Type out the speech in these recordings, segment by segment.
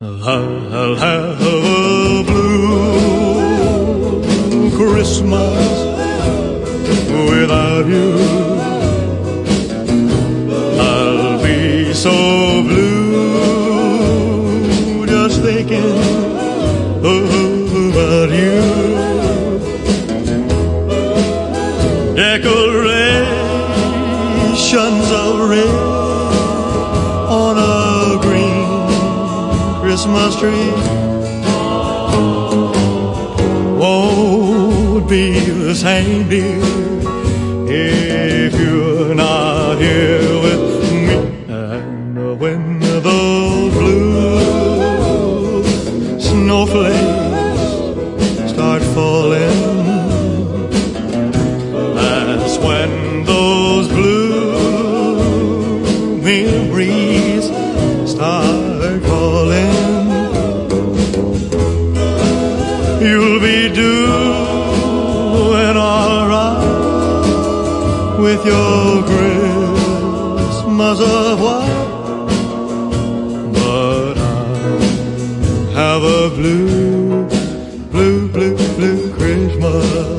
I'll have a blue Christmas without you. I'll be so blue just thinking about you. Decorations of red on a green Christmas tree won't be the same, dear, if you're not here with me. And when those blue snowflakes start falling, that's when those blue memories start calling. You'll be doing alright with your Christmas of white, but I'll have a blue, blue, blue, blue Christmas.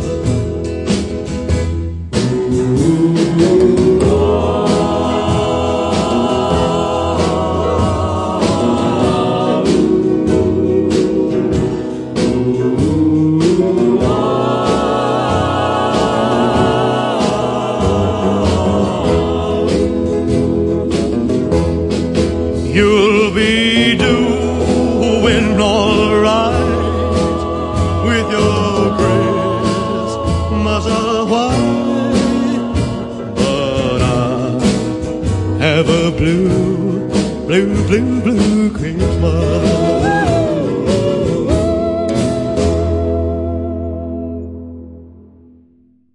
You'll be doing alright with your Christmas of white, but I have a blue, blue, blue, blue Christmas.